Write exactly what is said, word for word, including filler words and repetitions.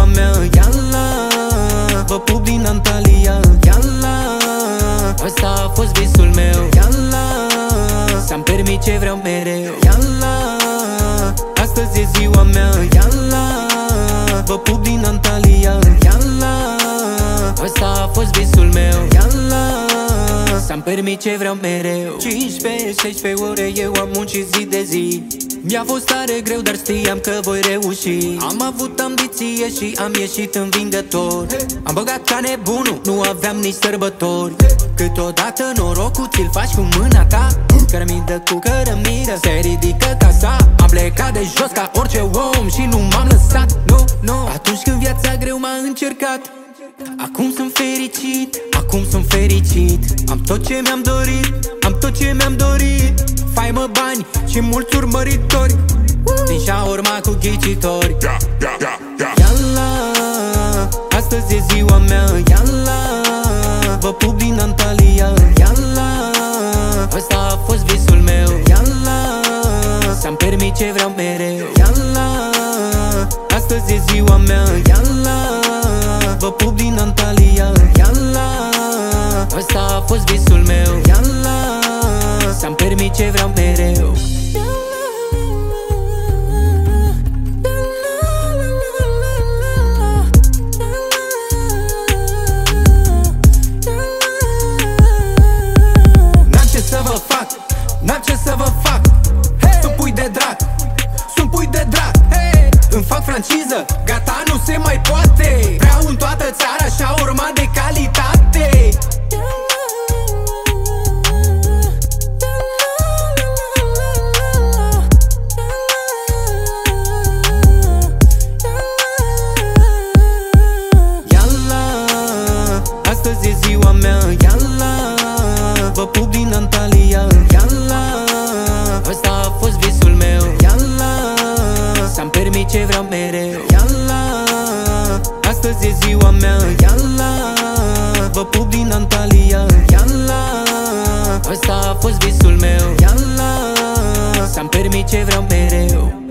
ziua mea, iala. Vă pup din Antalya, iala. Ăsta a fost visul meu, iala. Să-mi permit ce vreau mereu, iala. Astăzi e ziua mea, iala. Vă pup din Antalya, iala. Ăsta a fost visul meu, iala. Să-mi permit ce vreau mereu. Cincisprezece șaisprezece ore eu am muncit zi de zi. Mi-a fost tare greu, dar știam că voi reuși. Am avut ambiție și am ieșit învingător. Am băgat ca nebunul, nu aveam nici sărbători. Câteodată norocul ți-l faci cu mâna ta. Cărămidă cu cărămidă se ridică casa. Am plecat de jos ca orice om și nu m-am lăsat. Nu, nu, atunci când viața greu m-a încercat. Acum sunt fericit, acum sunt fericit. Am tot ce mi-am dorit, am tot ce mi-am dorit. Faimă, bani și mulți urmăritori. Din șaorma cu ghicitori. Iala, astăzi e ziua mea, iala. Vă pup din Antalya, iala. Ăsta a fost visul meu, iala. Să-mi permit ce vreau mereu, iala. Astăzi e ziua mea, iala. Vă pup din Antalya, iala. Ăsta a fost visul meu, iala. Să-mi permit ce vreau mereu. N-am ce să vă fac, n-am ce să vă fac. Sunt pui de drac, sunt pui de drac. Îmi fac franciză, gata, nu se mai poate. Vreau în toată țara șaorma de calitate. Iala, astăzi e ziua mea, iala. Vă pup din Antalya, iala. Ăsta a fost visul meu, iala. Să-mi permit ce vreau mereu, iala. Astăzi e ziua mea, iala. Vă pup din Antalya, iala. Ăsta a fost visul meu, iala. Să-mi permit ce vreau mereu.